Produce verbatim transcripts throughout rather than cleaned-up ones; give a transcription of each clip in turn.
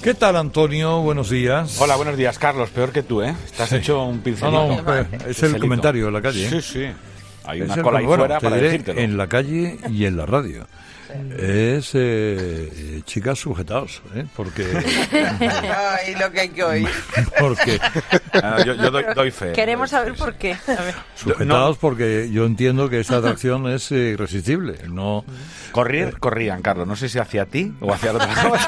¿Qué tal, Antonio? Buenos días. Hola, buenos días, Carlos. Peor que tú, ¿eh? Estás sí. hecho un pincelito. No, no, es pincelito. El comentario en la calle. Sí, sí. Hay es una cola ahí fuera para decírtelo. En la calle y en la radio. Es eh, chicas sujetaos, ¿eh? Porque ay, lo que hay que oír. Porque ah, yo, yo doy, doy fe. Queremos saber por qué. A ver. Sujetaos no. Porque yo entiendo que esa atracción es eh, irresistible. No correr, eh. corrían, Carlos. No sé si hacia ti o hacia el otro lado.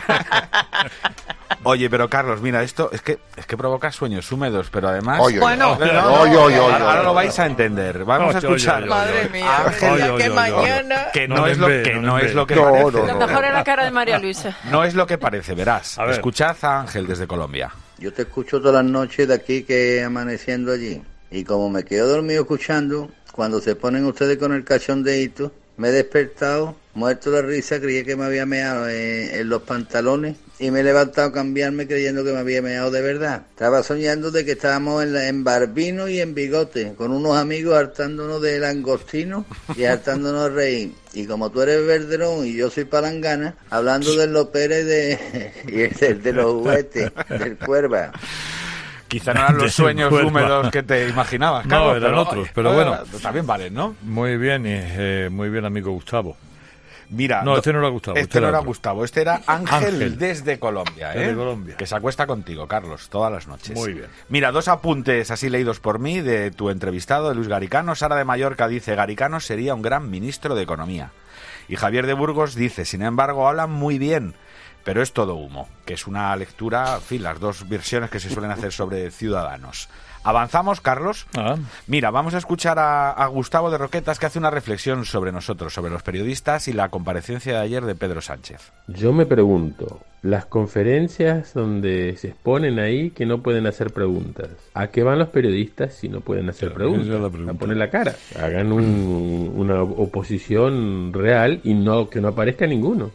Oye, pero Carlos, mira, esto es que es que provoca sueños húmedos, pero además... Oye, bueno, oye, no, no, oye, oye, ahora, ahora lo vais a entender. Vamos oye, a escuchar. Oye, oye, madre mía, Ángel, que mañana... Que no, no es lo que no, no es lo que no, parece. No, no. Lo mejor es la cara de María Luisa. No es lo que parece, verás. A Escuchad a Ángel desde Colombia. Yo te escucho todas las noches de aquí que amaneciendo allí. Y como me quedo dormido escuchando, cuando se ponen ustedes con el cachondeíto, me he despertado, muerto de risa, creí que me había meado en, en los pantalones y me he levantado a cambiarme creyendo que me había meado de verdad. Estaba soñando de que estábamos en, la, en Barbino y en Bigote, con unos amigos hartándonos de langostino y hartándonos de reír. Y como tú eres Verderón y yo soy palangana, hablando de los Pérez de, y de, de los juguetes, del Cuerva. Quizá no eran los sueños húmedos que te imaginabas, Carlos. No, eran pero, otros, pero bueno. También valen, ¿no? Muy bien, eh, muy bien, amigo Gustavo. Mira, no, este no era Gustavo. Este, este no era otro. Gustavo, este era Ángel, Ángel. desde Colombia, ¿eh? Desde Colombia. Que se acuesta contigo, Carlos, todas las noches. Muy bien. Mira, dos apuntes así leídos por mí de tu entrevistado, de Luis Garicano. Sara de Mallorca dice, Garicano sería un gran ministro de Economía. Y Javier de Burgos dice, sin embargo, hablan muy bien, pero es todo humo, que es una lectura, en fin, las dos versiones que se suelen hacer sobre Ciudadanos. ¿Avanzamos, Carlos? Ah. Mira, vamos a escuchar a, a Gustavo de Roquetas, que hace una reflexión sobre nosotros, sobre los periodistas y la comparecencia de ayer de Pedro Sánchez. Yo me pregunto, las conferencias donde se exponen ahí que no pueden hacer preguntas, ¿a qué van los periodistas si no pueden hacer claro, preguntas? pregunta. A poner la cara, hagan un, una oposición real y no que no aparezca ninguno.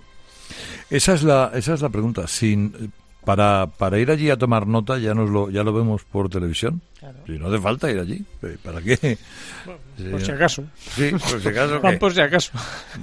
Esa es la esa es la pregunta. Sin para para ir allí a tomar nota ya nos lo ya lo vemos por televisión. Claro. Si no hace falta ir allí, ¿para qué? Bueno, por si acaso. Sí, por si acaso. Van por si acaso.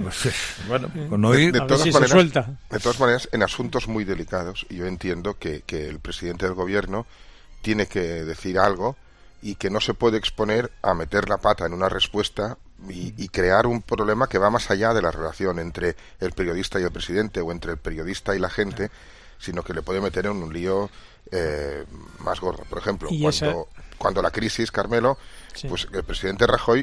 Bueno, con no ir de, de todas si maneras, se suelta. De todas maneras, en asuntos muy delicados, yo entiendo que, que el presidente del gobierno tiene que decir algo y que no se puede exponer a meter la pata en una respuesta y, y crear un problema que va más allá de la relación entre el periodista y el presidente o entre el periodista y la gente, sino que le puede meter en un lío eh, más gordo. Por ejemplo, cuando, esa... cuando la crisis, Carmelo, sí. pues el presidente Rajoy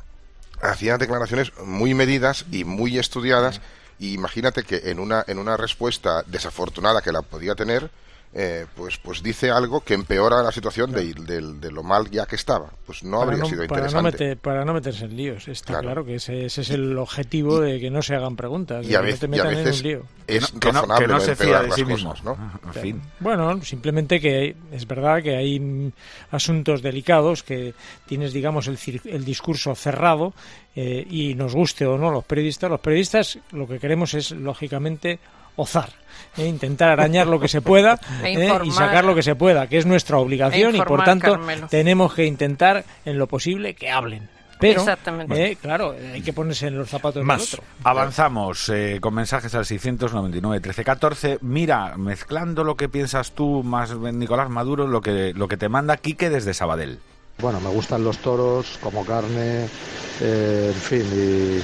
hacía declaraciones muy medidas y muy estudiadas, sí. y imagínate que en una en una respuesta desafortunada que la podía tener, Eh, pues pues dice algo que empeora la situación de, de, de lo mal ya que estaba. Pues no para habría no, sido para interesante. No meter, para no meterse en líos, está claro, claro que ese, ese es el objetivo y, de que no se hagan preguntas, y a que veces, no te metan y a veces en un lío. Es que no, razonable que no se fía de sí las mismo, cosas, ¿no? En fin. Bueno, simplemente que es verdad que hay asuntos delicados que tienes, digamos, el, el discurso cerrado eh, y nos guste o no los periodistas. Los periodistas lo que queremos es, lógicamente, ozar, eh, intentar arañar lo que se pueda eh, y sacar lo que se pueda, que es nuestra obligación, informar, y por tanto Carmelo. Tenemos que intentar en lo posible que hablen. Pero, eh, claro, hay que ponerse en los zapatos Más. del otro. Avanzamos eh, con mensajes al seiscientos noventa y nueve, trece, catorce. Mira, mezclando lo que piensas tú más Nicolás Maduro, lo que lo que te manda Quique desde Sabadell. Bueno, me gustan los toros como carne, eh, en fin, y...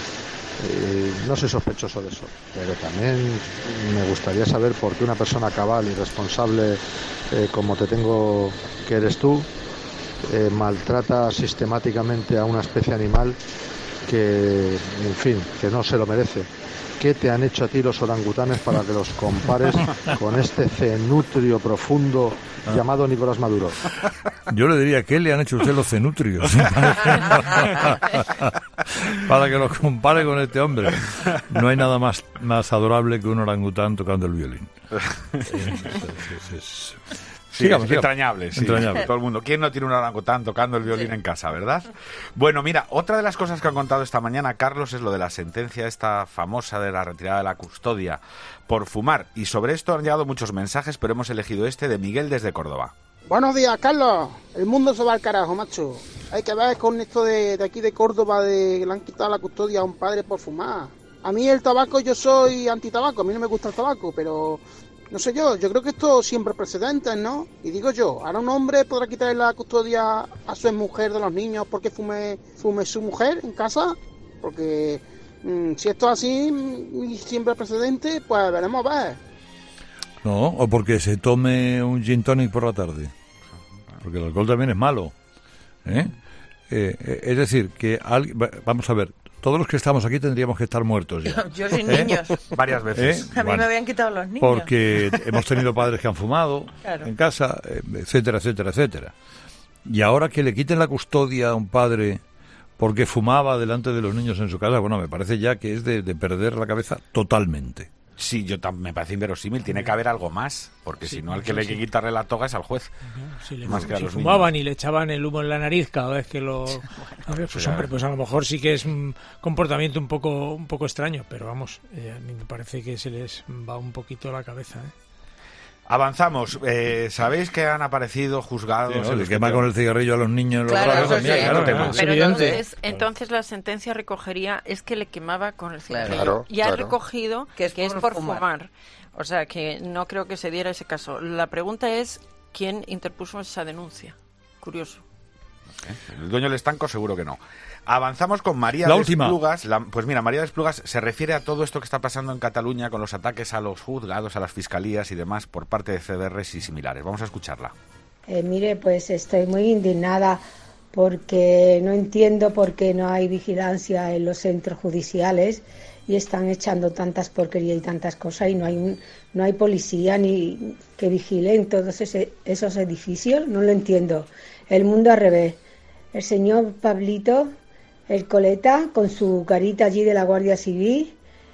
Eh, no soy sospechoso de eso, pero también me gustaría saber por qué una persona cabal y responsable eh, como te tengo que eres tú eh, maltrata sistemáticamente a una especie animal que, en fin, que no se lo merece. ¿Qué te han hecho a ti los orangutanes para que los compares con este cenutrio profundo llamado Nicolás Maduro? Yo le diría, ¿qué le han hecho a usted los cenutrios? Para que los compare con este hombre. No hay nada más, más adorable que un orangután tocando el violín. Es, es, es, Sí, sigamos, es entrañable, sí. entrañable. Todo el mundo. ¿Quién no tiene un orangután tocando el violín sí. en casa, verdad? Bueno, mira, otra de las cosas que han contado esta mañana, Carlos, es lo de la sentencia esta famosa de la retirada de la custodia por fumar. Y sobre esto han llegado muchos mensajes, pero hemos elegido este de Miguel desde Córdoba. Buenos días, Carlos. El mundo se va al carajo, macho. Hay que ver con esto de, de aquí de Córdoba, de que le han quitado la custodia a un padre por fumar. A mí el tabaco, yo soy antitabaco, a mí no me gusta el tabaco, pero No sé yo, yo creo que esto siempre precedentes, ¿no? Y digo yo, ¿ahora un hombre podrá quitarle la custodia a su mujer de los niños porque fume, fume su mujer en casa? Porque mmm, si esto es así y siempre precedente, pues veremos a ver. No, o porque se tome un gin tonic por la tarde. Porque el alcohol también es malo. ¿Eh? Eh, es decir, que al, vamos a ver, todos los que estamos aquí tendríamos que estar muertos ya. Yo sin ¿Eh? niños. Varias veces. ¿Eh? A mí bueno, me habían quitado los niños. Porque hemos tenido padres que han fumado Claro. en casa, etcétera, etcétera, etcétera. Y ahora que le quiten la custodia a un padre porque fumaba delante de los niños en su casa, bueno, me parece ya que es de, de perder la cabeza totalmente. Sí, yo tam- me parece inverosímil. Tiene que haber algo más, porque Sí, si no, al que sí, le hay sí. que quitarle la toga es al juez. Si, le, Más que a si los fumaban y le echaban el humo en la nariz cada vez que lo... pues pues hombre, ya. pues a lo mejor sí que es un comportamiento un poco un poco extraño, pero vamos, eh, a mí me parece que se les va un poquito la cabeza, ¿eh? Avanzamos. Eh, ¿Sabéis que han aparecido juzgados? Sí, ¿no? en Le los quema que- con el cigarrillo a los niños. en los Claro, brazos, eso mira, sí. claro, Claro, claro. es Pero evidente. entonces, entonces la sentencia recogería es que le quemaba con el cigarrillo. Claro, y ha claro. recogido Que que es es, por por fumar. fumar. O sea, que no creo que se diera ese caso. La pregunta es quién interpuso esa denuncia. Curioso. El dueño del estanco seguro que no. Avanzamos con María La de última. Esplugas. La- pues mira, María de Esplugas se refiere a todo esto que está pasando en Cataluña con los ataques a los juzgados, a las fiscalías y demás por parte de C D Rs y similares. Vamos a escucharla. Eh, mire, pues estoy muy indignada porque no entiendo por qué no hay vigilancia en los centros judiciales y están echando tantas porquerías y tantas cosas y no hay un, no hay policía ni que vigilen todos ese- esos edificios. No lo entiendo. El mundo al revés. El señor Pablito, el coleta, con su carita allí de la Guardia Civil,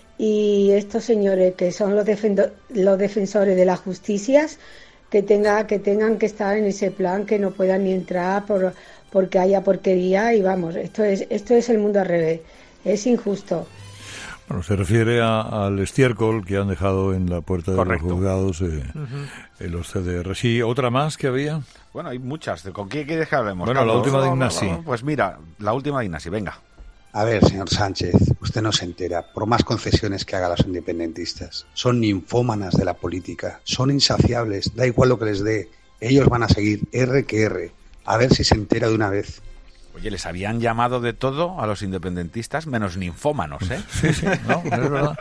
y estos señores que son los, defendo- los defensores de las justicias, que tenga que tengan que estar en ese plan, que no puedan ni entrar por porque haya porquería. Y vamos, esto es esto es el mundo al revés. Es injusto. Bueno, se refiere a- al estiércol que han dejado en la puerta de Correcto. los juzgados eh, en los C D R. Sí, otra más que había. Bueno, hay muchas. ¿Con quién quieres que hablemos? Bueno, la Carlos? última de No, no, Ignasi. no, Pues mira, la última de Ignasi, venga. A ver, señor Sánchez, usted no se entera, por más concesiones que hagan los independentistas. Son ninfómanas de la política, son insaciables, da igual lo que les dé. Ellos van a seguir R que R. A ver si se entera de una vez. Oye, les habían llamado de todo a los independentistas, menos ninfómanos, ¿eh? Sí, sí, no, es verdad.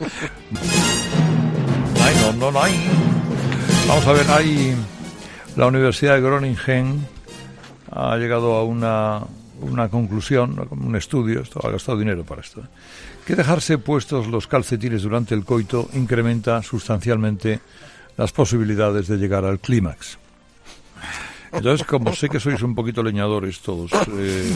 Ay, no, no, no hay. Vamos a ver, hay... La Universidad de Groningen ha llegado a una, una conclusión, un estudio, esto ha gastado dinero para esto, ¿eh? que dejarse puestos los calcetines durante el coito incrementa sustancialmente las posibilidades de llegar al clímax. Entonces, como sé que sois un poquito leñadores todos, eh,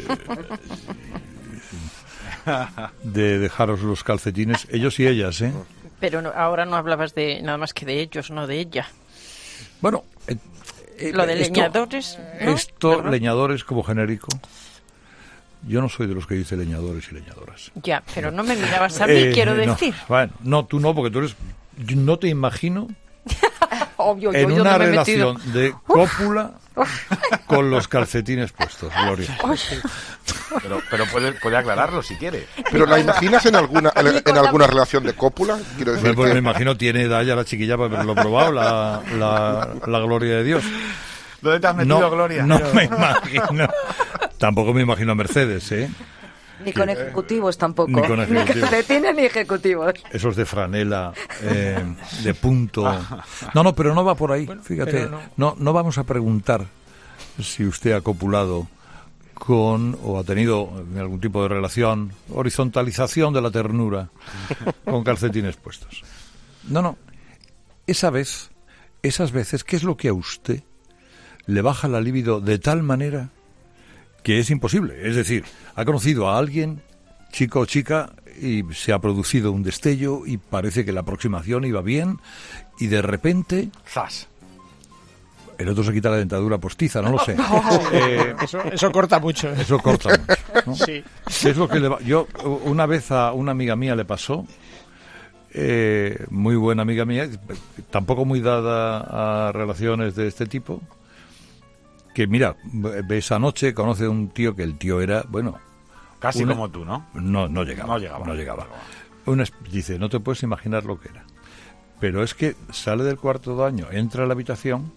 eh, de dejaros los calcetines, ellos y ellas, ¿eh? Pero no- ahora no hablabas de nada más que de ellos, no de ella. Bueno, eh, eh, Lo de esto- leñadores, ¿no? Esto, ¿Verdad? leñadores como genérico. Yo no soy de los que dice leñadores y leñadoras. Ya, pero no me mirabas a mí, Eh, quiero no, decir. bueno, no, tú no, porque tú eres... yo no te imagino Obvio, yo en ¿dónde una me he metido? relación de cópula con los calcetines puestos, Gloria. Pero, pero puede, puede aclararlo si quiere. ¿Pero la imaginas en alguna en, en alguna relación de cópula? Quiero decir Pues, pues, que- me imagino, tiene edad ya la chiquilla para haberlo probado, la, la, la gloria de Dios. ¿Dónde te has metido, No, Gloria? no me imagino. Tampoco me imagino a Mercedes, ¿eh? Ni con ejecutivos tampoco. Ni con ejecutivos. calcetines ni ejecutivos. Esos de franela, eh, de punto. No, no, pero no va por ahí. Fíjate, pero no. no, no vamos a preguntar si usted ha copulado con o ha tenido algún tipo de relación, horizontalización de la ternura con calcetines puestos. No, no. Esa vez, esas veces, ¿qué es lo que a usted le baja la libido de tal manera que es imposible? Es decir, ha conocido a alguien, chico o chica, y se ha producido un destello y parece que la aproximación iba bien y de repente... ¡Zas! El otro se quita la dentadura postiza, no lo sé. Eh, eso, eso corta mucho, ¿eh? Eso corta mucho, ¿no? Sí. ¿Qué es lo que le va? Yo, una vez a una amiga mía le pasó, eh, muy buena amiga mía, tampoco muy dada a relaciones de este tipo, que mira, ve esa noche, conoce a un tío que el tío era, bueno... Casi una- como tú, ¿no? No, no llegaba. No llegaba. No llegaba. Una es- dice, no te puedes imaginar lo que era. Pero es que sale del cuarto de baño, entra a la habitación,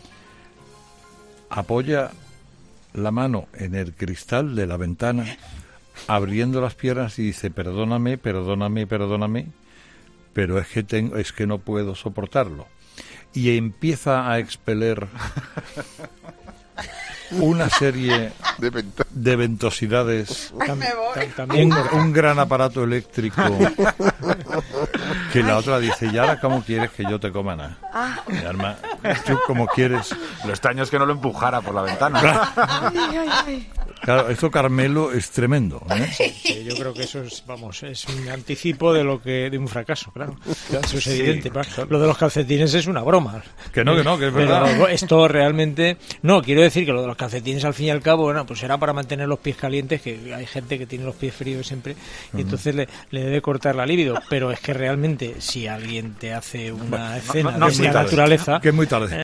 apoya la mano en el cristal de la ventana, abriendo las piernas y dice, perdóname, perdóname, perdóname, pero es que tengo, es que no puedo soportarlo. Y empieza a expeler una serie de, vent- de ventosidades, un, un gran aparato eléctrico, que la otra dice, ¿y ahora cómo quieres que yo te coma nada? Ah. Mi alma, tú como quieres. Lo extraño es que no lo empujara por la ventana. Ay, ay, ay. Claro, esto, Carmelo, es tremendo, ¿eh? Sí, yo creo que eso es, vamos, es un anticipo de lo que de un fracaso, claro. Eso es evidente. Sí. Lo de los calcetines es una broma. Que no, que no, que es verdad. Pero esto realmente, no, quiero decir que lo de los calcetines al fin y al cabo, bueno, pues era para mantener los pies calientes, que hay gente que tiene los pies fríos siempre y entonces le, le debe cortar la libido, pero es que realmente si alguien te hace una bueno, escena no, no, de esta naturaleza, que es muy tarde.